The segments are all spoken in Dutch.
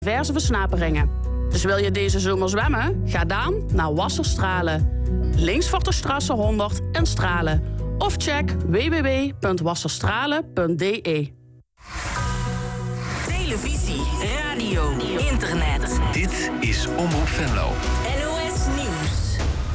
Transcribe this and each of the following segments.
diverse versnaperingen. Dus wil je deze zomer zwemmen? Ga dan naar Wasserstralen. Links voor de Strasse 100 in Stralen. Of check www.wasserstralen.de. Televisie, radio, internet. Dit is Omroep Venlo. NOS Nieuws.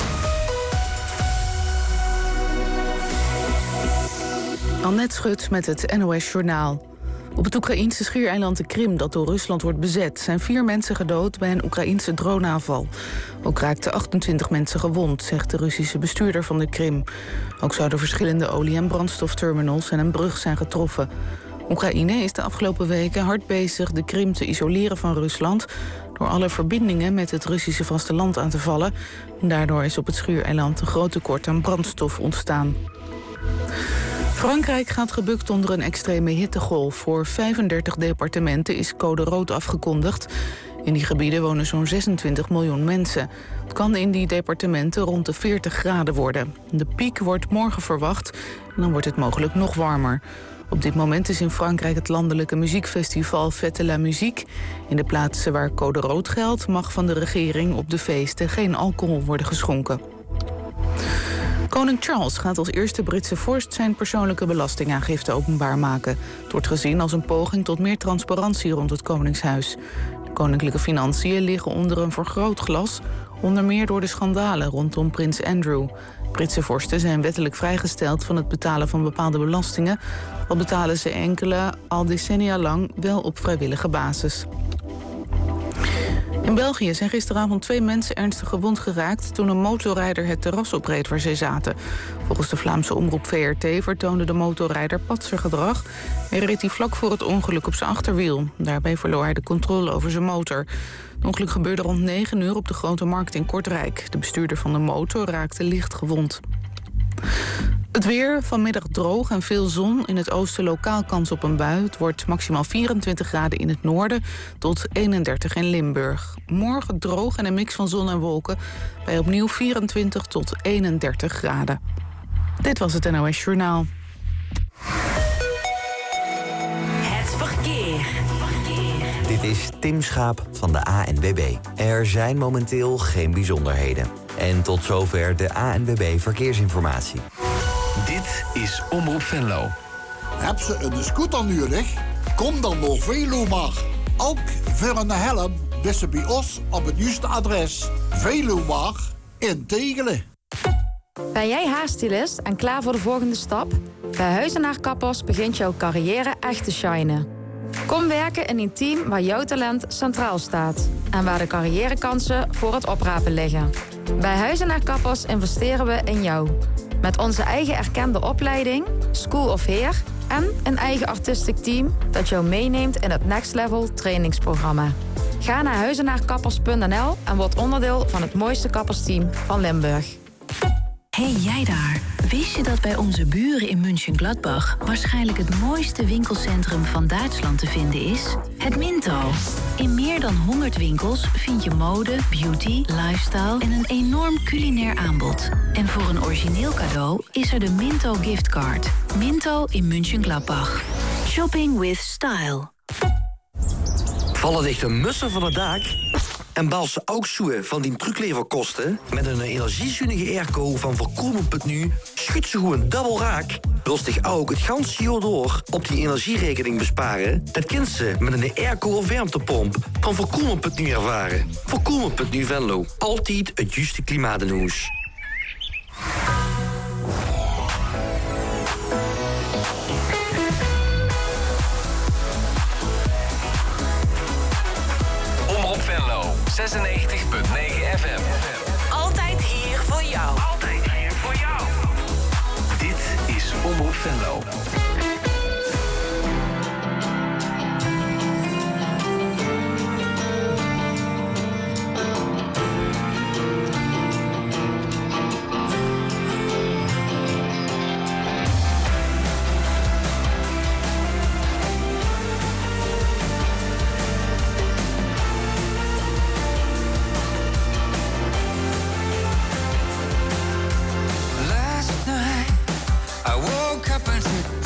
Annette Schut met het NOS Journaal. Op het Oekraïense schiereiland de Krim, dat door Rusland wordt bezet, zijn 4 mensen gedood bij een Oekraïense droneaanval. Ook raakten 28 mensen gewond, zegt de Russische bestuurder van de Krim. Ook zouden verschillende olie- en brandstofterminals en een brug zijn getroffen. Oekraïne is de afgelopen weken hard bezig de Krim te isoleren van Rusland door alle verbindingen met het Russische vasteland aan te vallen. Daardoor is op het schiereiland een groot tekort aan brandstof ontstaan. Frankrijk gaat gebukt onder een extreme hittegolf. Voor 35 departementen is code rood afgekondigd. In die gebieden wonen zo'n 26 miljoen mensen. Het kan in die departementen rond de 40 graden worden. De piek wordt morgen verwacht en dan wordt het mogelijk nog warmer. Op dit moment is in Frankrijk het landelijke muziekfestival Fête la Musique. In de plaatsen waar code rood geldt mag van de regering op de feesten geen alcohol worden geschonken. Koning Charles gaat als eerste Britse vorst zijn persoonlijke belastingaangifte openbaar maken. Het wordt gezien als een poging tot meer transparantie rond het Koningshuis. De koninklijke financiën liggen onder een vergrootglas, onder meer door de schandalen rondom prins Andrew. Britse vorsten zijn wettelijk vrijgesteld van het betalen van bepaalde belastingen, al betalen ze enkele al decennia lang wel op vrijwillige basis. In België zijn gisteravond 2 mensen ernstig gewond geraakt toen een motorrijder het terras opreed waar zij zaten. Volgens de Vlaamse omroep VRT vertoonde de motorrijder patsergedrag en reed hij vlak voor het ongeluk op zijn achterwiel. Daarbij verloor hij de controle over zijn motor. Het ongeluk gebeurde rond 9 uur op de Grote Markt in Kortrijk. De bestuurder van de motor raakte licht gewond. Het weer, vanmiddag droog en veel zon. In het oosten lokaal kans op een bui. Het wordt maximaal 24 graden in het noorden tot 31 in Limburg. Morgen droog en een mix van zon en wolken bij opnieuw 24 tot 31 graden. Dit was het NOS Journaal. Het verkeer. Dit is Tim Schaap van de ANWB. Er zijn momenteel geen bijzonderheden. En tot zover de ANWB Verkeersinformatie. Dit is Omroep Venlo. Heb ze een scooter nodig? Kom dan door Velomar. Ook voor een helm is ze bij ons op het juiste adres. Velomar in Tegelen. Ben jij haarstylist en klaar voor de volgende stap? Bij Huizenaar Kappers begint jouw carrière echt te shinen. Kom werken in een team waar jouw talent centraal staat. En waar de carrièrekansen voor het oprapen liggen. Bij Huizenaar Kappers investeren we in jou. Met onze eigen erkende opleiding, School of Hair en een eigen artistiek team dat jou meeneemt in het Next Level trainingsprogramma. Ga naar huizenaarkappers.nl en word onderdeel van het mooiste kappersteam van Limburg. Hey jij daar, wist je dat bij onze buren in Mönchengladbach waarschijnlijk het mooiste winkelcentrum van Duitsland te vinden is? Het Minto. In meer dan 100 winkels vind je mode, beauty, lifestyle en een enorm culinair aanbod. En voor een origineel cadeau is er de Minto giftcard. Minto in Mönchengladbach. Shopping with style. Vallen dichte mussen van het dak? En bal ze ook zoe van die trucleverkosten? Met een energiezuinige airco van Voorkomen.nu schudt ze gewoon dubbel raak. Wil zich ook het ganse jaar door op die energierekening besparen? Dat kunt ze met een airco of warmtepomp van Voorkomen.nu ervaren. Voorkomen.nu Venlo. Altijd het juiste klimaat in huis. Omroep Venlo, 96.9 FM. Altijd hier voor jou. Altijd hier voor jou. Dit is Omroep Venlo. Last night I woke up and said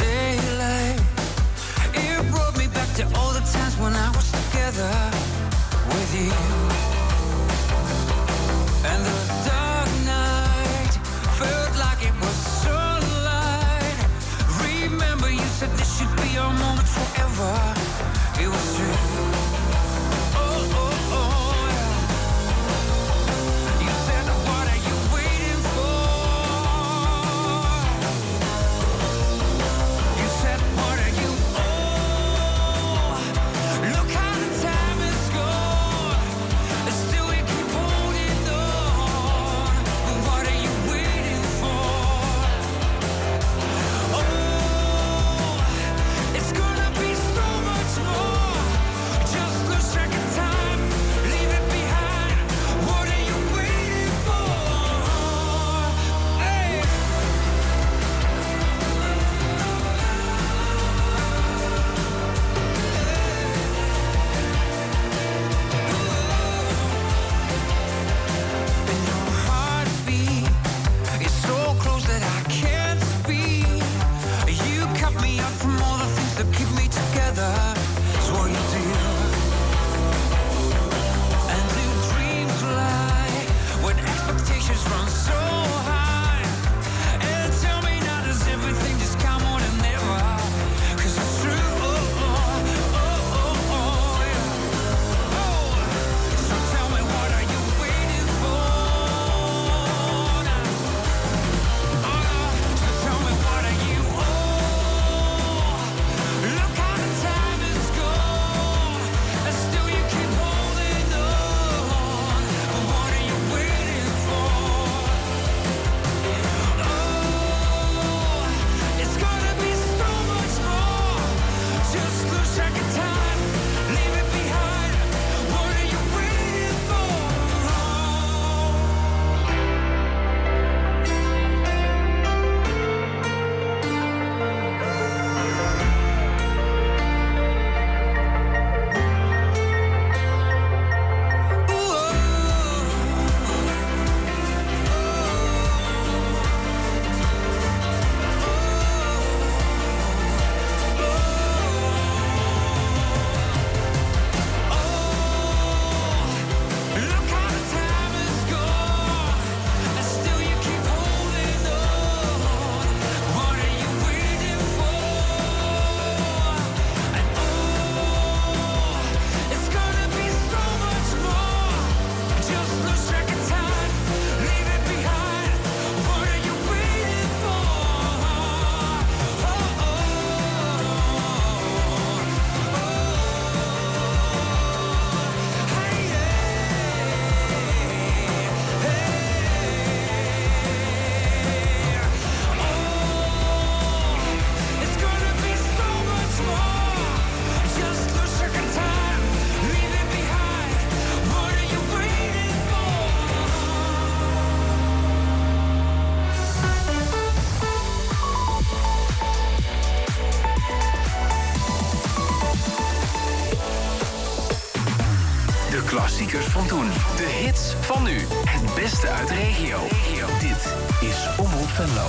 De klassiekers van toen. De hits van nu. Het beste uit de regio. Dit is Omroep Venlo.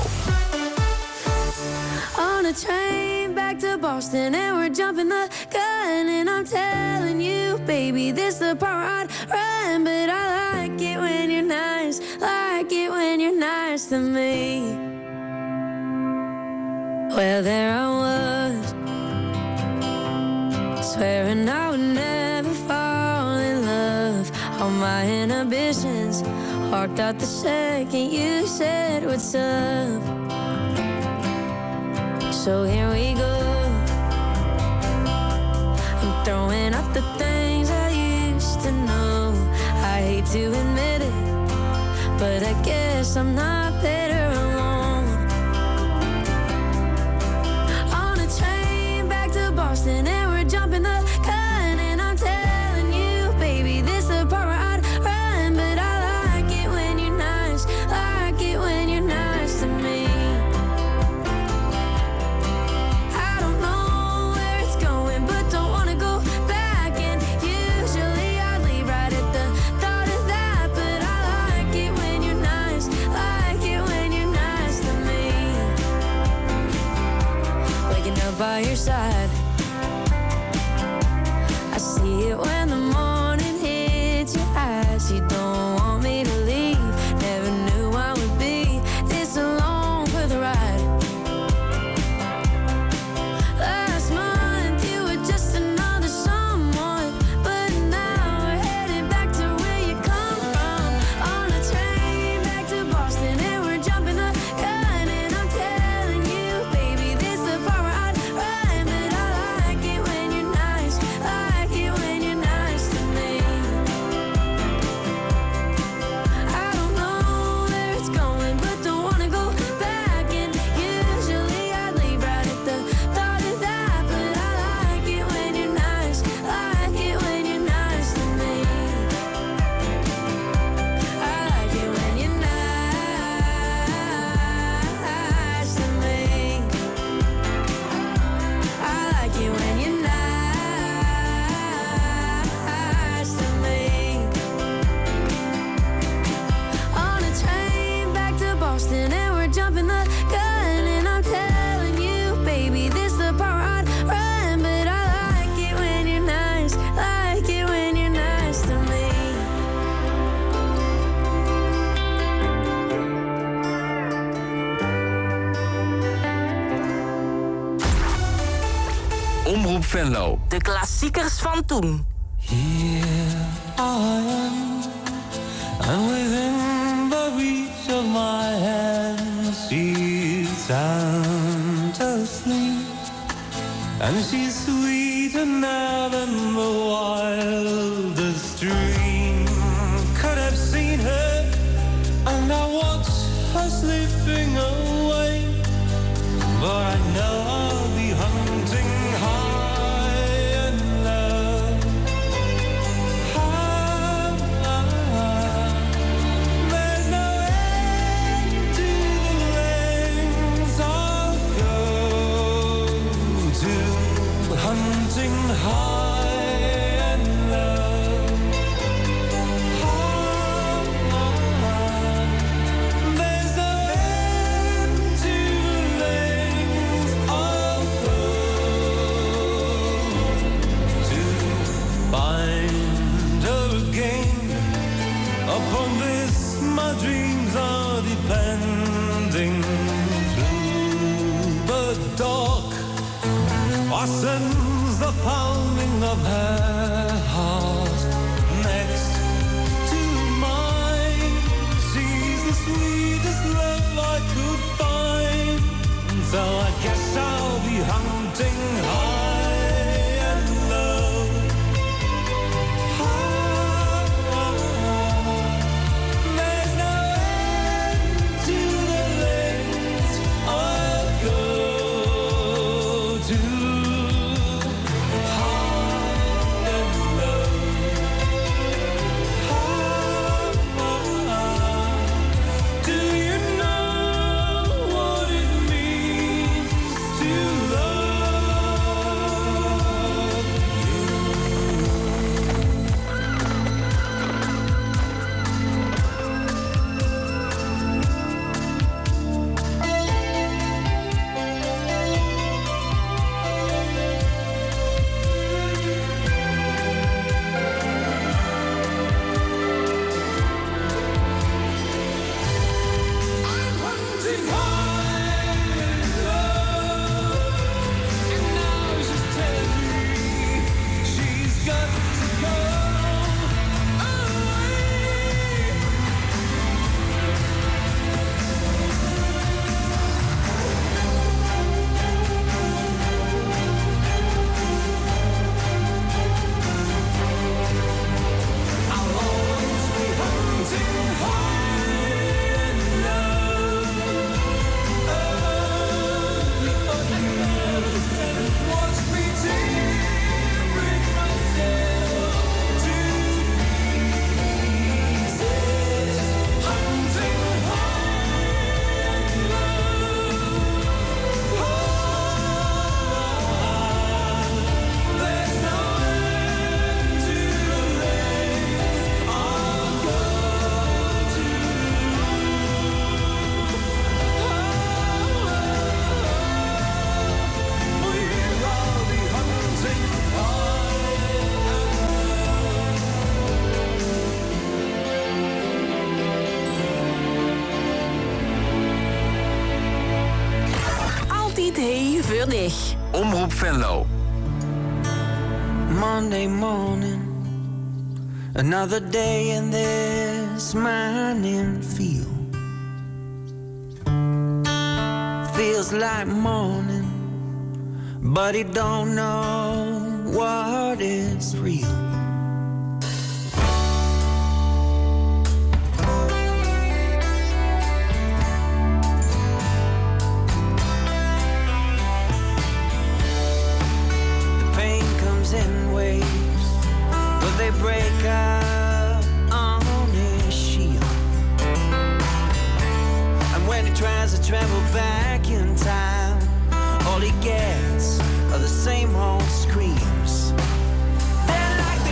On a train back to Boston and we're jumping the gun and I'm telling you, baby, this the part I'd run, but I like it when you're nice, like it when you're nice to me. Well, there I was, swearing I would never fall in love. All my inhibitions walked out the second you said what's up. So here we go. I'm throwing out the things I used to know. I hate to admit it, but I guess I'm not better alone. On a train back to Boston and we're jumping the gun and I'm telling you, baby, this the part where I'd run, but I like it when you're nice, like it when you're nice to me. By your side, I see it when the morning hits your eyes. You don't want me to leave. Never knew I would be this alone for the ride. Last month you were just another someone, but now we're headed back to where you come from. On a train back to Boston and we're jumping the gun and I'm telling you, baby, this the part where I Omroep Venlo. De klassiekers van toen. Here I am, and within the reach of my hand, she's sound asleep, and she's sweeter now than the wildest dream could have seen her, and I watch her slipping away, but I know I'll be hunting high and low. There's no end to the lengths I'll go to, hunting high and low. There's no end to the lengths I'll go to find her again. Upon this my dreams are depending. Through the dark fastens the pounding of her heart next to mine. She's the sweetest love I could find, so I guess I'll be hunting high and low. There's no end to the lengths I'll go to, high and low. Deur dicht. Omroep Venlo. Monday morning, another day in this mining field. Feels like morning, but he don't know what is real. In waves, will they break up on his shield? And when he tries to travel back in time, all he gets are the same old screams. They're like the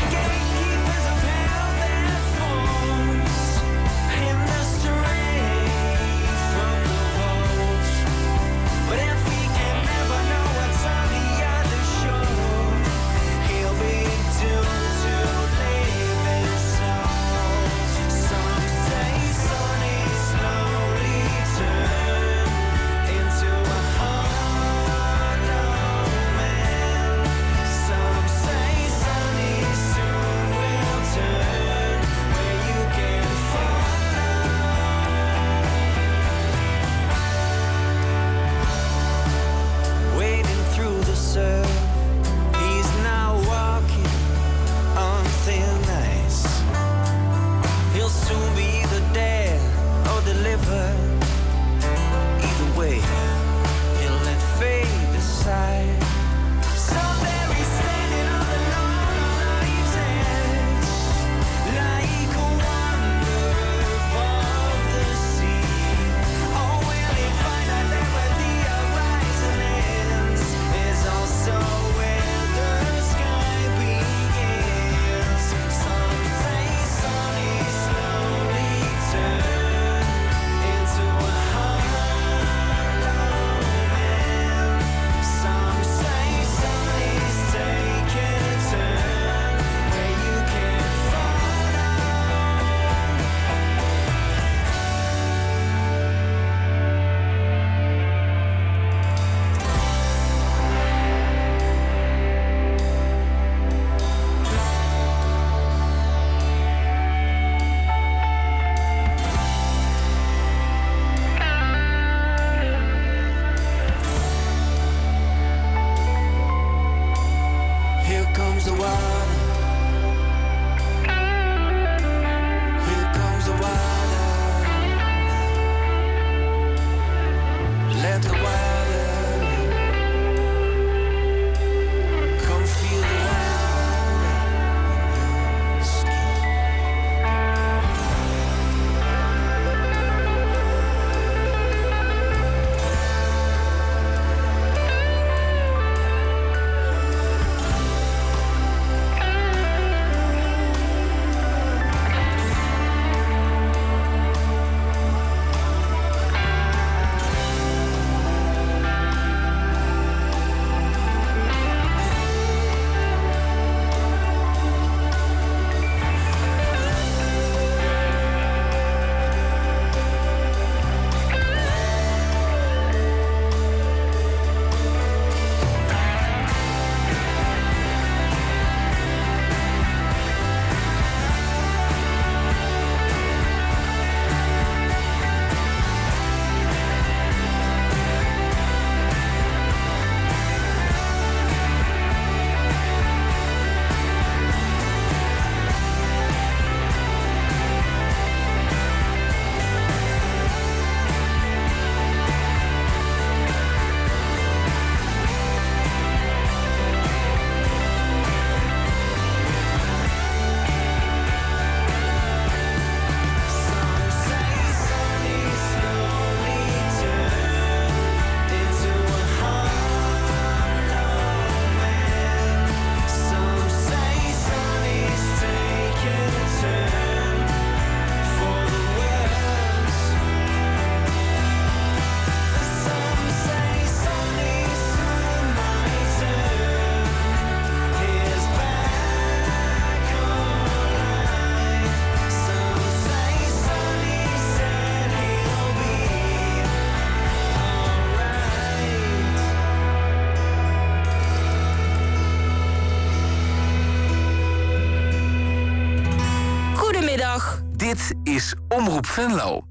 Gladbach. Dit is Omroep Venlo.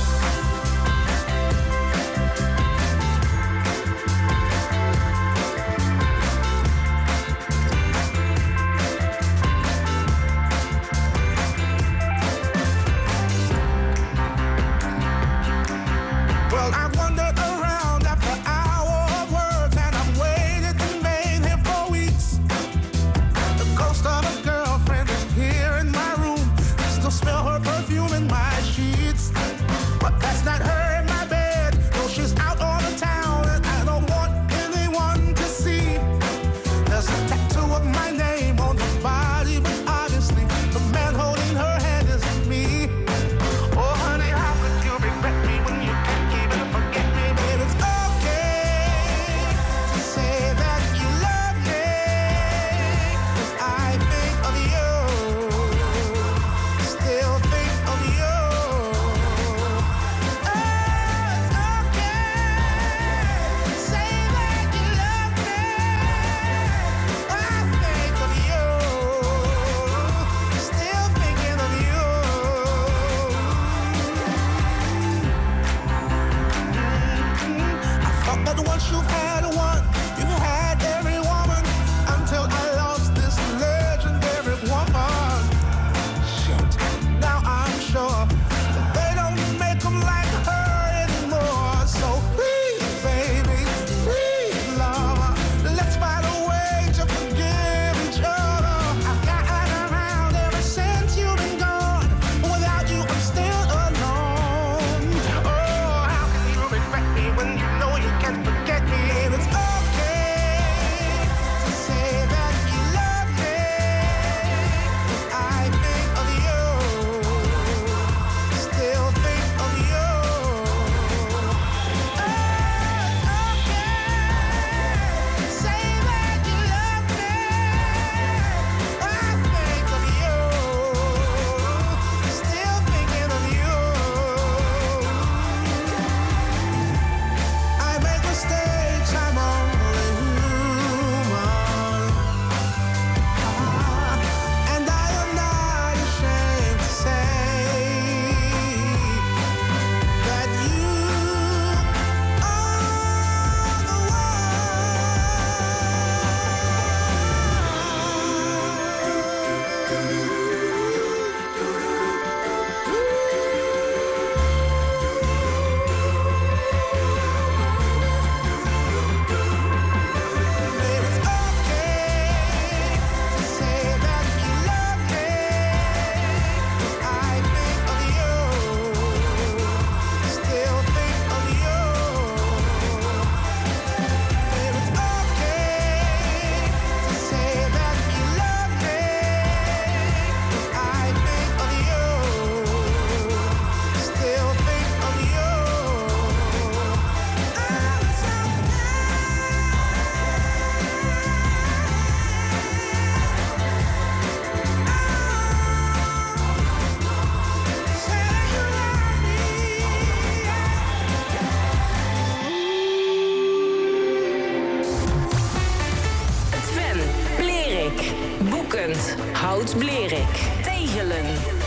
Hout-Blerik, Tegelen,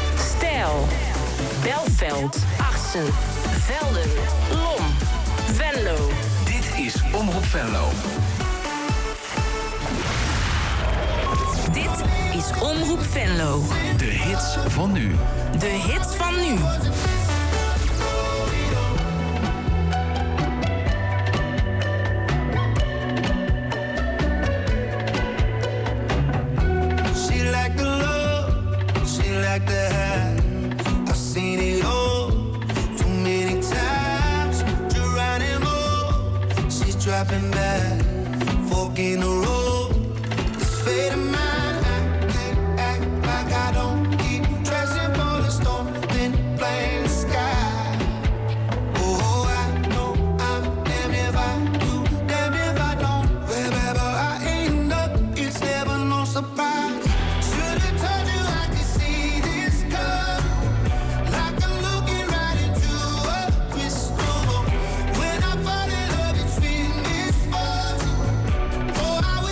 Stijl, Belveld, Arsen, Velden, Lom, Venlo. Dit is Omroep Venlo. Dit is Omroep Venlo. De hits van nu. De hits van nu. Like that, I've seen it all too many times. Geronimo, she's dropping back, fork in the road. This fate of mine, I can't act like I don't keep tracks in the storm, then playing the sky. Oh, I know I'm damned if I do, damned if I don't. Wherever I end up, it's never no surprise. Should've told you I could see this come, like I'm looking right into a crystal ball. When I fall in love, it's been this far. Oh, I wish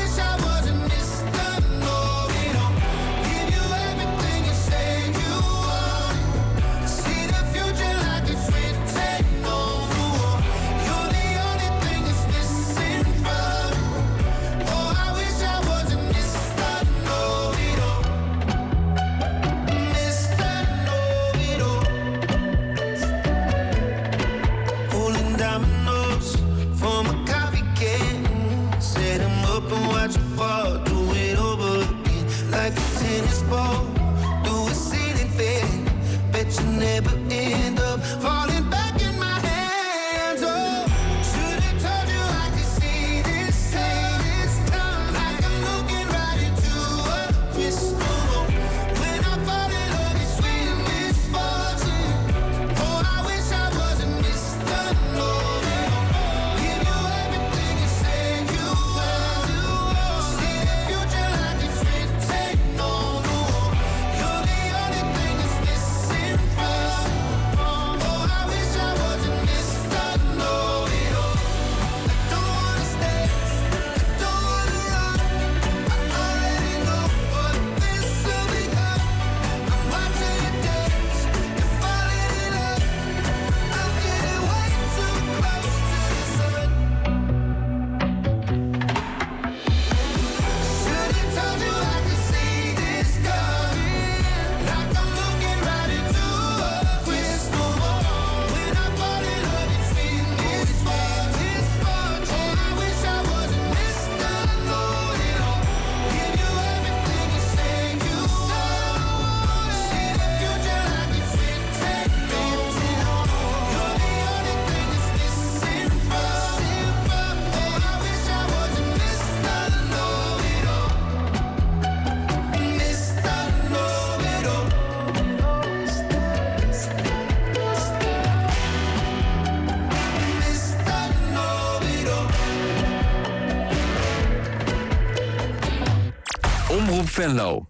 Omroep Venlo.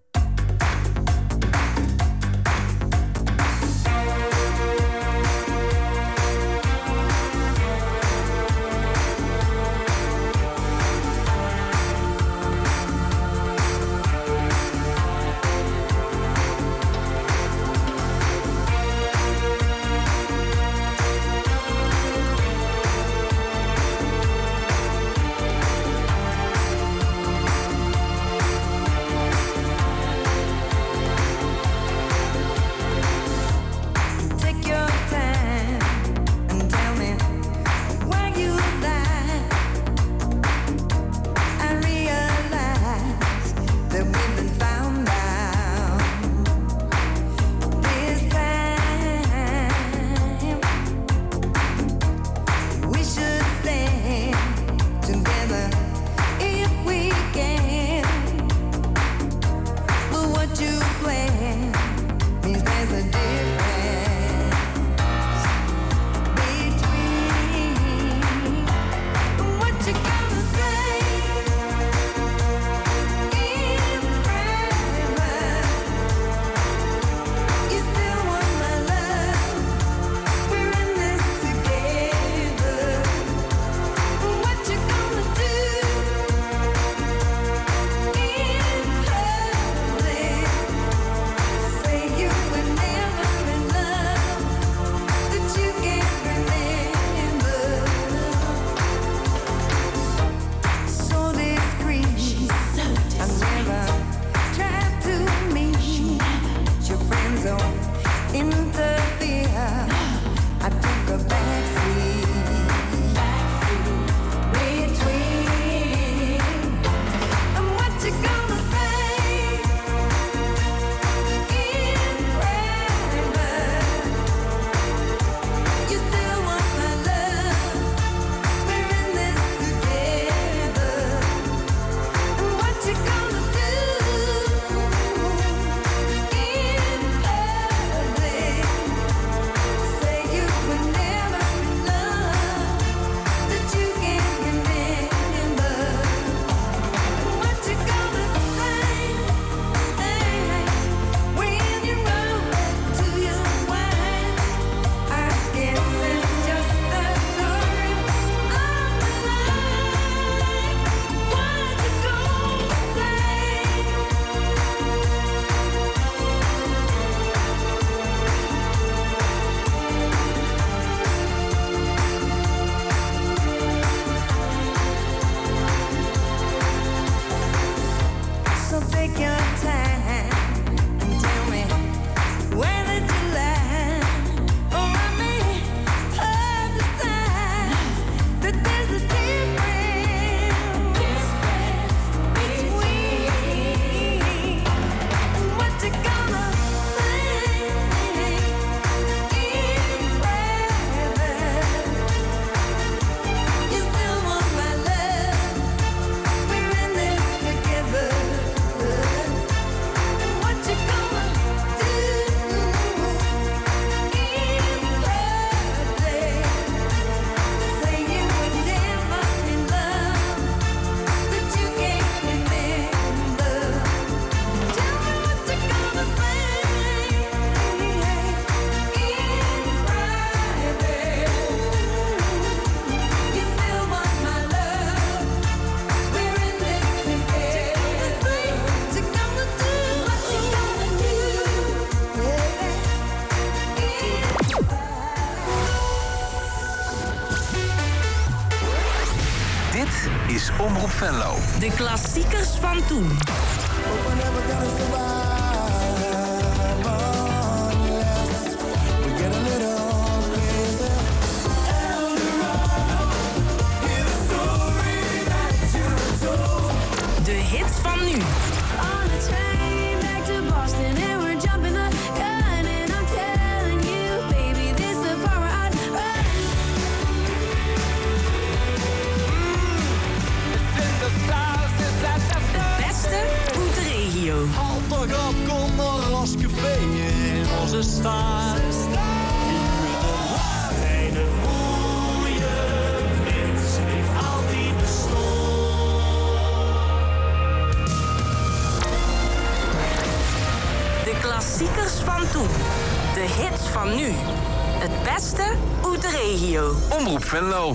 is Omroep Venlo. De klassiekers van toen. De hits van nu. Autograf komt naar ons café in onze stad. En een mooie mens heeft altijd bestond. klassiekers van toen. De hits van nu. Het beste uit de regio. Omroep Venlo.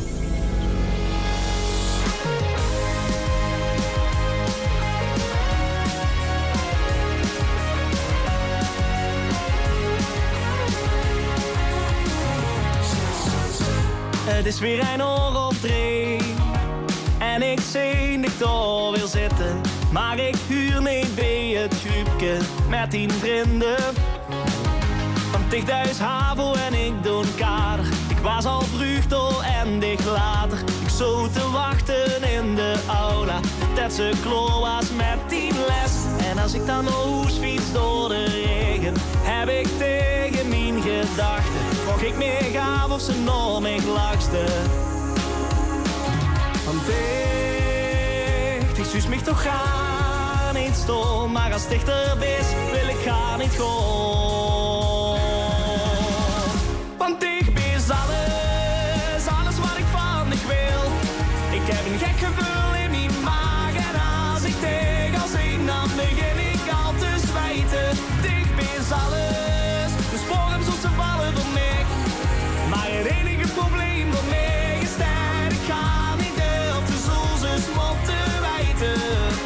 Het is weer een oor op 3 en ik zie niet door wil zitten. Maar ik huur niet bij het groepje met 10 vrienden. Van Tichthuis Havo en ik doe een kader. Ik was al vroeg door en dicht later. Ik zo te wachten in de aula. Dat ze kloor was met 10 les. En als ik dan hoes fiets door de regen, heb ik tegen mijn gedachten. Vroeg ik meer gaaf of ze nog meer lakste. Want ik zus mich toch gaan niet stom. Maar als dichter is, wil ik gaan niet gewoon. Want ik ben alles wat ik van ik wil. Ik heb een gek gevoel in mijn maag. En als ik tegen al zing, dan begin ik al te zwijten. Ik ben alles, de sporen zoals ze vallen voor mij. Maar het enige probleem voor mij is dat ik ga niet durf de zon ze smot te wijten.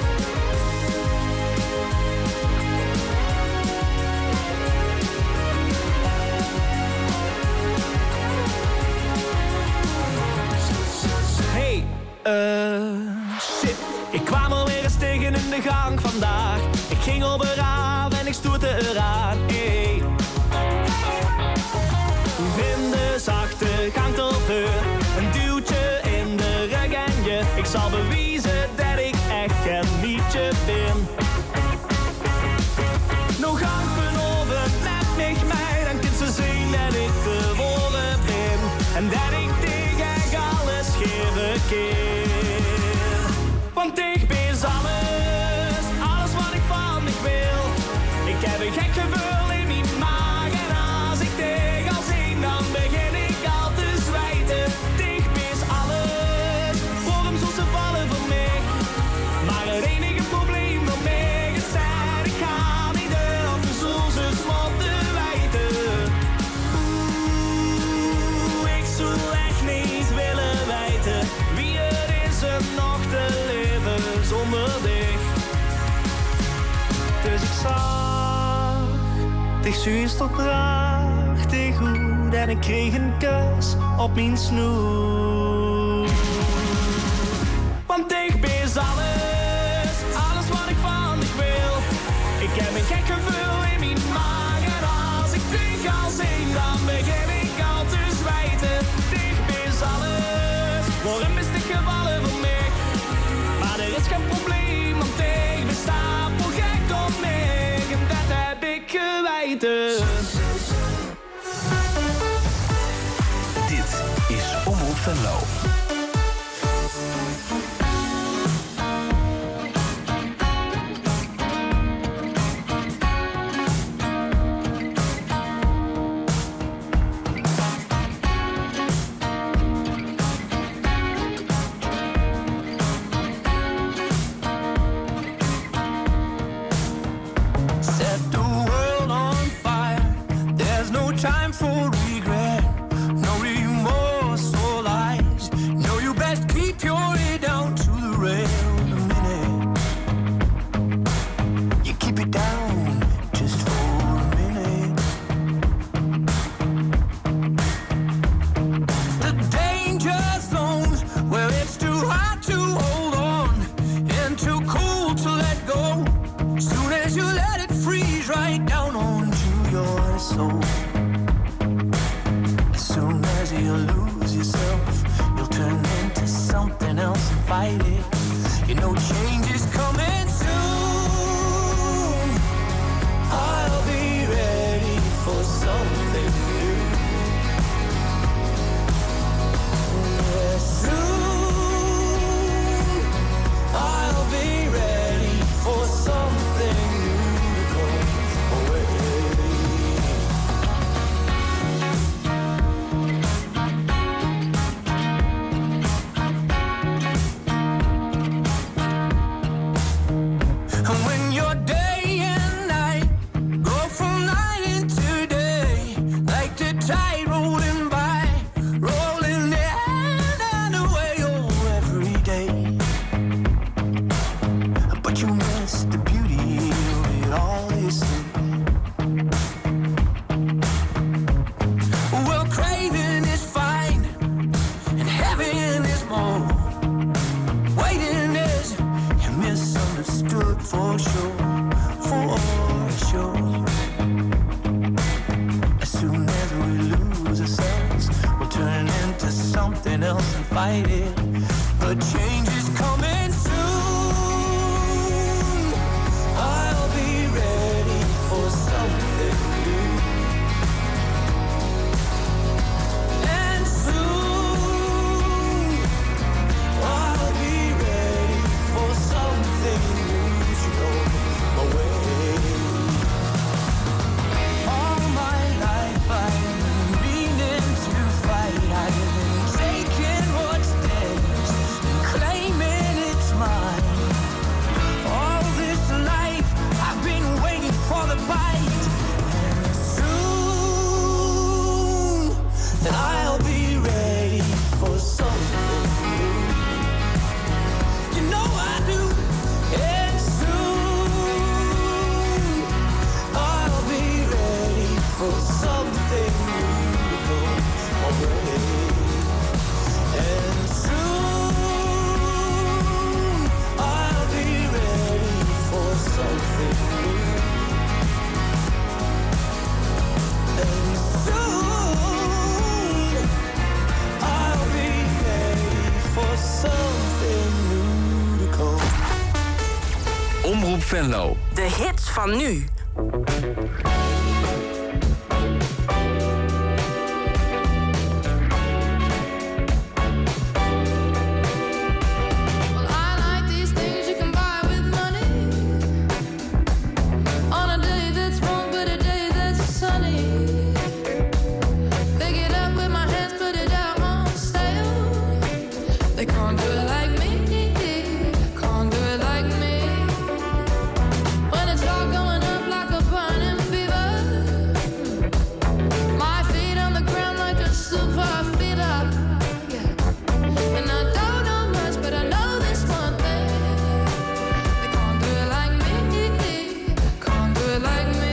Hey, shit. Ik kwam alweer eens tegen in de gang vandaag. Ik ging op eraf en ik stoette eraan. Hey. Vrienden, zachte gang tot deur. Een duwtje in de rug en je. Ik zal bewijzen dat ik echt geen mietje ben. Nog gang over, let mich mij. Dan kunt ze zien dat ik te woorden ben. En dat ik tegen alles geven keer. Want ik ben alles wat ik van ik wil. Ik heb een gek gevoel in mijn maag. En als ik tegen al zing, dan begin ik al te zwijten. Dicht is alles, waarom zo ze vallen voor mij. Maar het enige probleem voor mij is dat ik ga niet durf de zon ze smot te wijten. Ik zou echt niet willen wijten wie het is er nog te leven zonder dich. Dus ik zag dich zuurst op prachtig goed en ik kreeg een kus op mijn snoer. Want ik ben alles wat ik van ik wil. Ik heb een gek gevoel in mijn maag en als ik tegen al zing, dan begin ik al te zwijten. Dicht is alles, waarom is dit gevallen voor mij? Maar er is geen probleem, want ik besta voor gek op mij. En dat heb ik geweten. Dit is Omroep Venlo. Set the world on fire. There's no time for regret, no remorse or lies. No, you best keep your head down to the rail. A minute, you keep it down just for a minute. The danger zones where it's too hot to hold on and too cold to let go. Soon as you let it freeze right down onto your soul. As soon as you lose yourself, you'll turn into something else and fight it. You know change is coming soon. I'll be ready for something new. Yes, soon I'll be ready for something new to go away. something else and fight it. But change is coming soon. I'll be ready for something new. And soon I'll be ready for something new to go my way. All my life I've been meaning to fight. I've been taking what's theirs and claiming it's mine. All this life I've been waiting for the bite. And soon that I'll be ready for something new. You know I do. And soon I'll be ready for something new to go my way. And soon I'll be ready for something new. And soon I'll be ready for something new to come. Omroep Venlo. De hits van nu. Well, I like these things you can buy with money. On a day that's warm, but a day that's sunny. Pick it up with my hands, put it out on sale. They can't do it like me, can't do it like me. When it's all going up like a burning fever. My feet on the ground like a super feeder. And I don't know much, but I know this one thing. They can't do it like me, can't do it like me.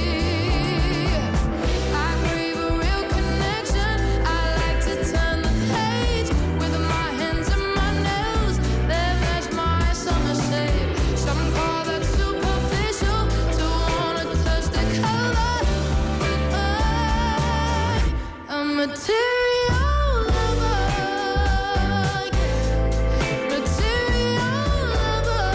I crave a real connection. I like to turn the page with my hands and my nails. They match my summer shade. Some call that superficial, to wanna touch the color. But I'm a material lover. Material lover.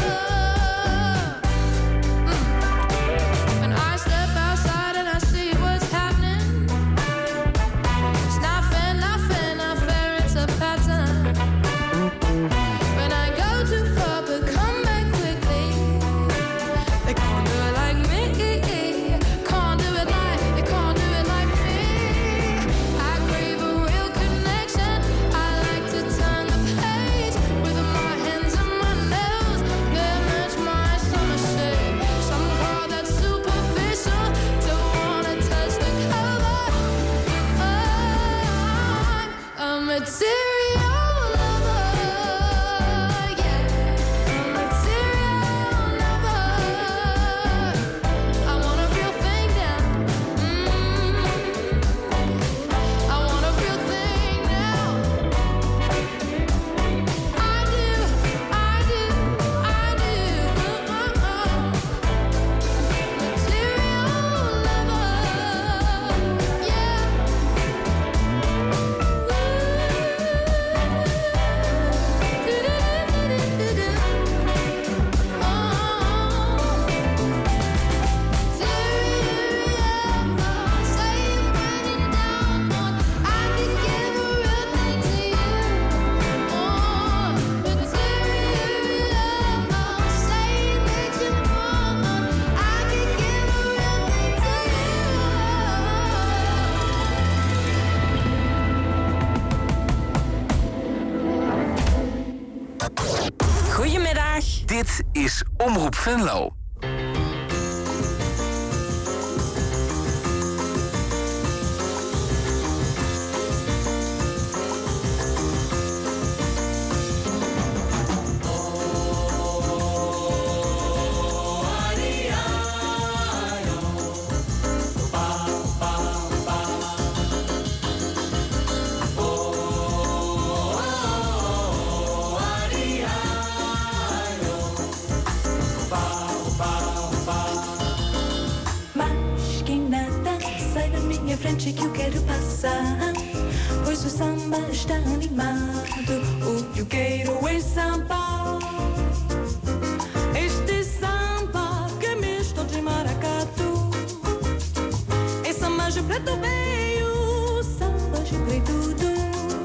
When I step outside and I see what's happening, it's not fair, not fair, not fair, it's a pattern. When I go too far but come back quickly, they can't do it like me, can't do it like, they can't do it like me. I crave a real connection. I like to turn the page with my hands and my nails. They match my summer shade. Some call that superficial, to wanna touch the color. I'm a material lover, yeah. I'm a material lover. I want a real thing now. I want a real thing now. I do, I do, I do. Material lover, yeah. Goedemiddag. Dit is Omroep Venlo. minha frente que eu quero passar, pois o samba está animado. O que eu quero é samba. Este samba que é misto de maracatu. É samba de preto veio, samba de preto do.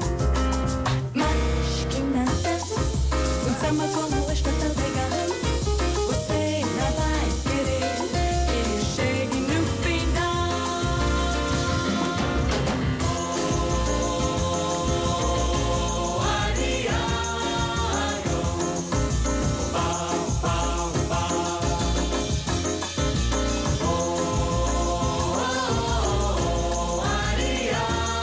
Mas que nada, um samba como este tão legal. Você não vai querer que ele chegue no final. Oh, ariaio, pau, pau, pau. Oh, ariaio,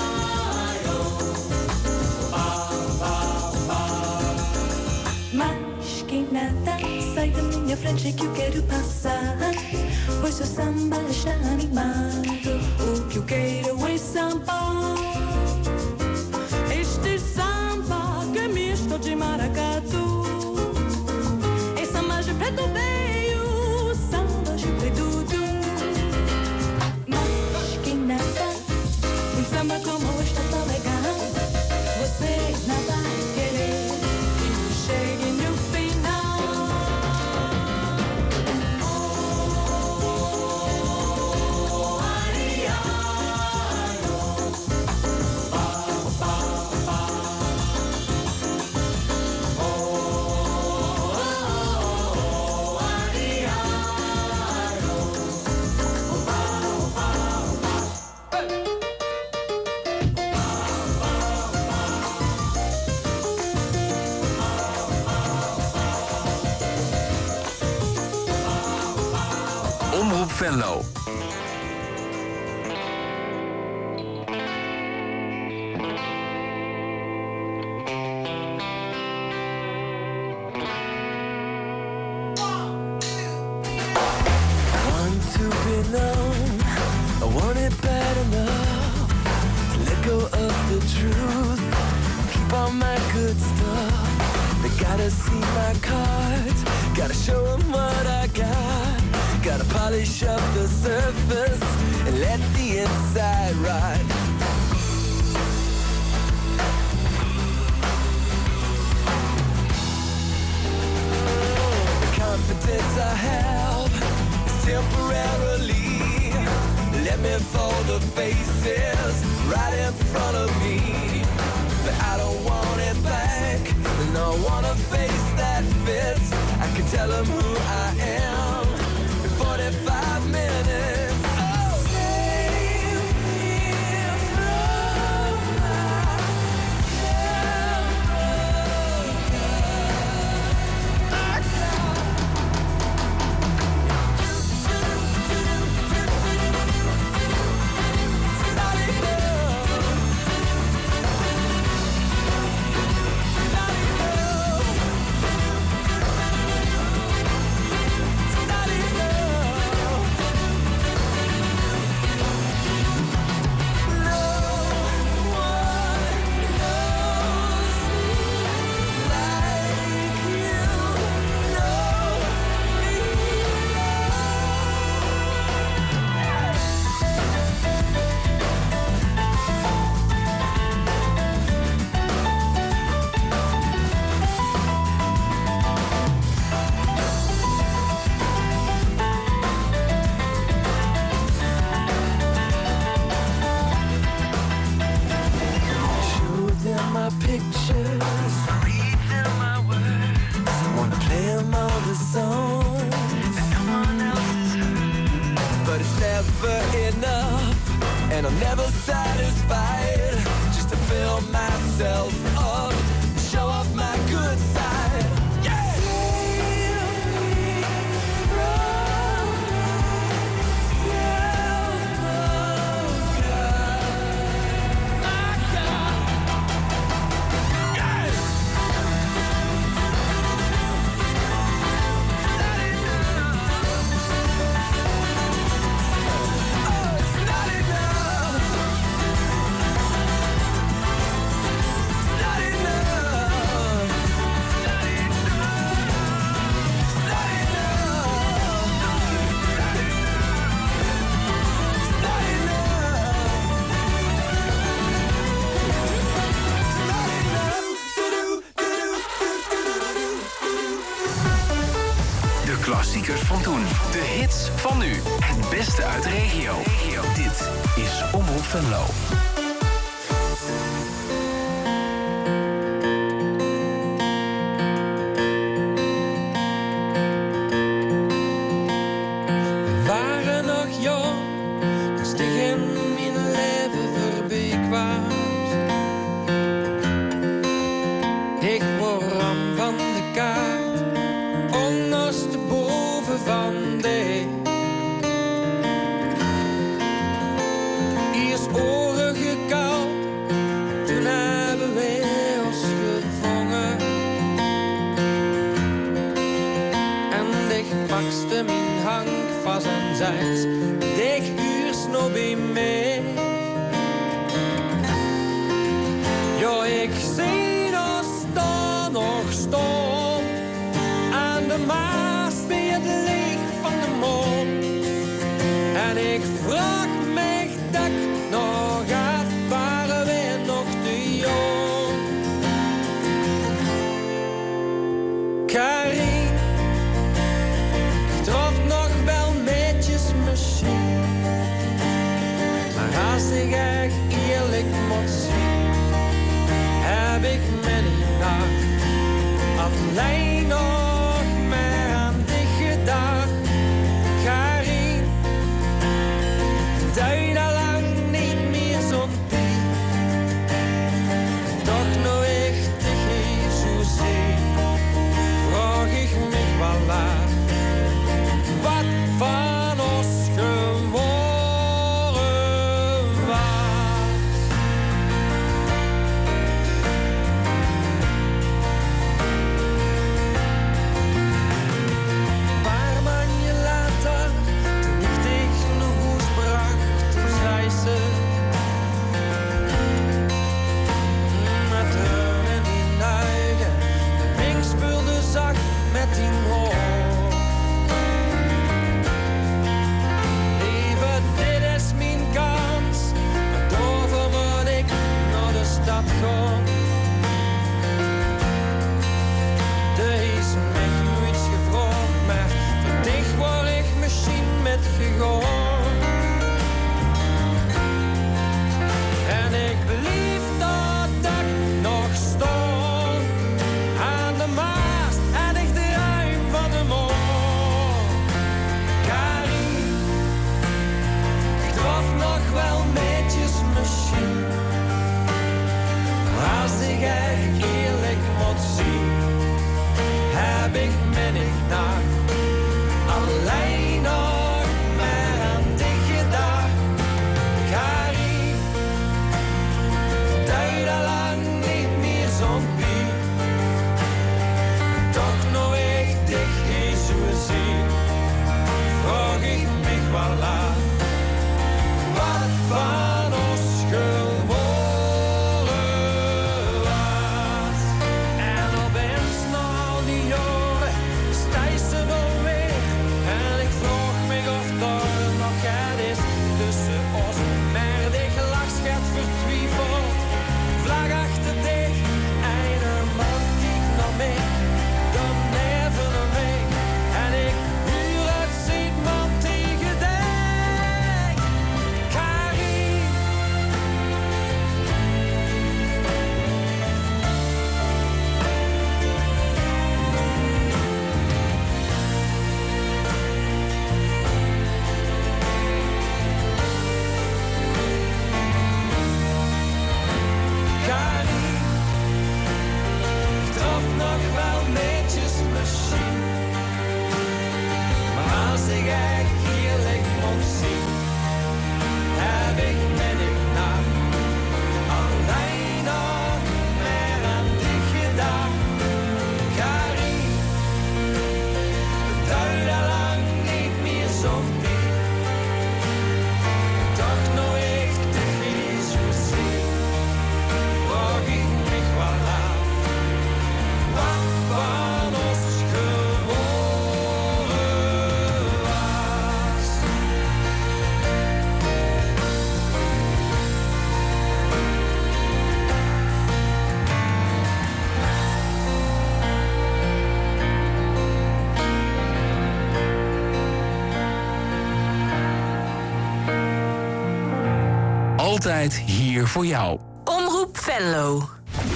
pau, pau, pau. Mas que nada, sai da minha frente que eu quero passar, pois o samba está animado. O que eu quero é samba. Este samba que é misto de maracatu. É samba de preto veio, samba de preto do. Mas que nada, um samba como este tão legal. Você não vai querer que chegue no final. Oh, ariaio, pau, pau, pau. Oh, ariaio, pau, pau, pau. Omroep Venlo. Want to be known, I want it bad enough to let go of the truth, keep all my good stuff. They gotta see my cards, gotta show them what I got, gotta polish up the surface and let the inside ride. The confidence I have is temporarily. Let me fold the faces right in front of me. But I don't want it back, and I want a face that fits. I can tell them who I am in 45 minutes. Oh, save me from show them my pictures, read them my words, wanna play them all the songs that no one else has heard. But it's never enough, and I'm never satisfied just to fill myself up, show off my good side. Yeah! Save me from Not hits van nu. Het beste uit de regio. Dit is Omroep Venlo. We waren nog jong, dus tegen mijn leven voorbij kwam. Ik word ram van de kaart, ondersteboven van de. Eerst oren gekald, toen hebben wij ons gevangen. En ik pakste mijn hang vast en zei, ik huur nog bij mij. Ja, ik zie ons dan nog staan aan de Maas bij het licht van de maan. En ik vraag me dat ik nog af, waren we nog te jong. Karin, ik trof nog wel metjes misschien. Maar als ik echt eerlijk moet zien, heb ik me niet nacht alleen nog maar aan dich gedacht. Karin, duid al lang niet meer zo'n pie. Toch nog echt tegen zozeer, vraag ik me wel af, wat van ons geworden was. Altijd hier voor jou. Omroep Venlo.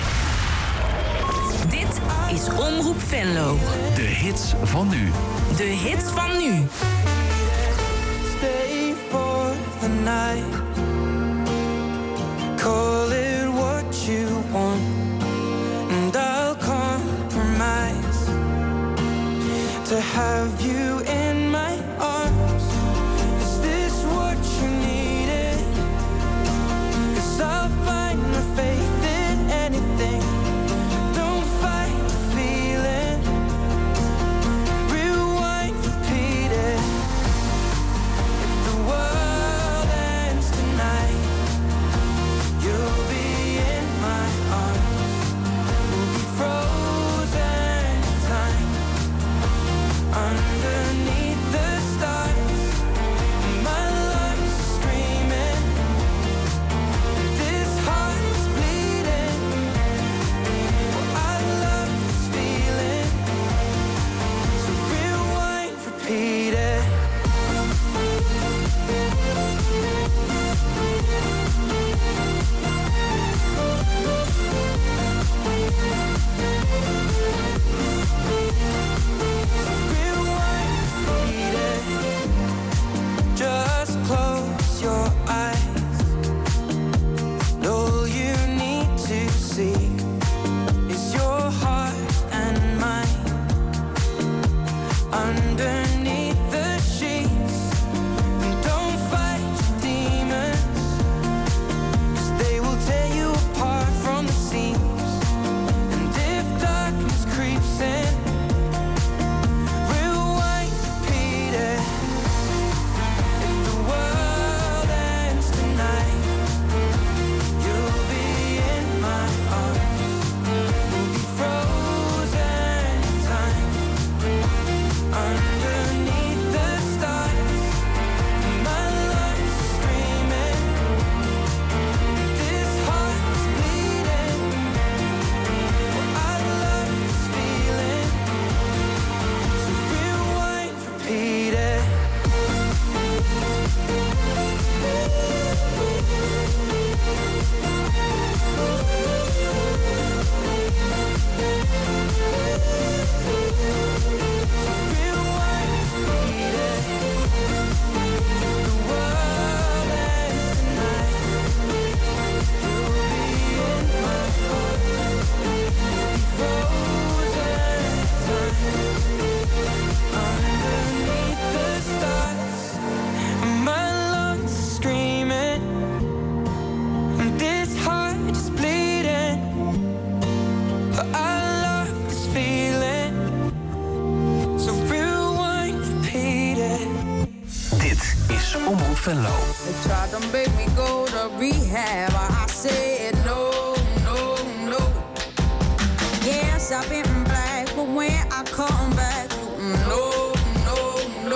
Dit is Omroep Venlo. De hits van nu. De hits van nu. Stay for the night. Call it what you want, and I'll compromise to have you in my arms. Is this what you needed? 'Cause I'll find my faith in anything. Don't fight the feeling. Rewind, repeat it. If the world ends tonight, you'll be in my arms. We'll be frozen in time underneath the stars. My lungs are screaming. This heart is bleeding. Well, I love this feeling. So rewind, repeat it. Just close your eyes. All you need to see is your heart and mine underneath the sheets. And don't fight your demons, 'cause they will tear you apart from the seams. And if darkness creeps in, rewind, repeat it. If the world ends tonight, you'll be in my arms. We'll be frozen in time underneath the stars. My lungs are screaming. This heart is bleeding. Well, I love this feeling. So rewind, repeat it. My lungs are screaming, and this heart is bleeding. But I love this feeling. So rewind, repeat it. Dit is Omroep Venlo. They tried to make me go to rehab. I said no, no, no. Yes, I've been black, but when I come back, no, no, no.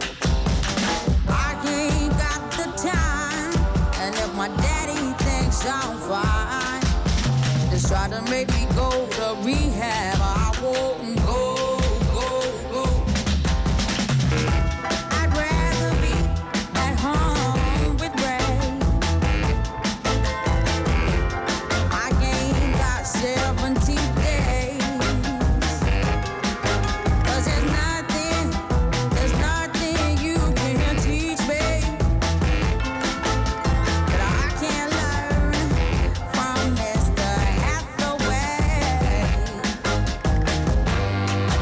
I ain't got the time, and if my daddy thinks I'm fine, they try to make me go to rehab. I won't go, go, go. I'd rather be at home with Ray. I ain't got 17 days. 'Cause there's nothing you can teach me that I can't learn from Mr. Hathaway.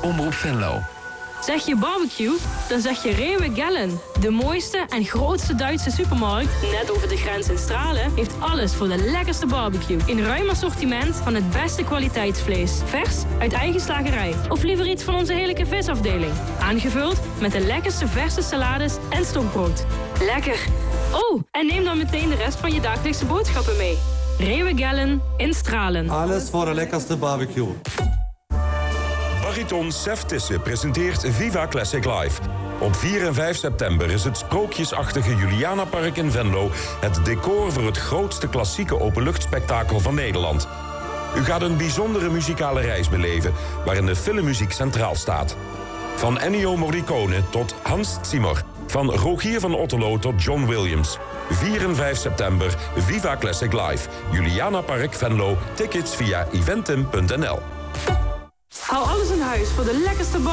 Omroep Venlo. Zeg je barbecue, dan zeg je Rewe Gellen. De mooiste en grootste Duitse supermarkt, net over de grens in Stralen, heeft alles voor de lekkerste barbecue. In ruim assortiment van het beste kwaliteitsvlees. Vers uit eigen slagerij. Of liever iets van onze heerlijke visafdeling. Aangevuld met de lekkerste verse salades en stokbrood. Lekker! Oh, en neem dan meteen de rest van je dagelijkse boodschappen mee. Rewe Gellen in Stralen. Alles voor de lekkerste barbecue. Bariton Sef Tisse presenteert Viva Classic Live. Op 4 en 5 september is het sprookjesachtige Julianapark in Venlo het decor voor het grootste klassieke openluchtspektakel van Nederland. U gaat een bijzondere muzikale reis beleven waarin de filmmuziek centraal staat. Van Ennio Morricone tot Hans Zimmer. Van Rogier van Otterlo tot John Williams. 4 en 5 september Viva Classic Live. Julianapark Venlo. Tickets via eventim.nl. Hou alles in huis voor de lekkerste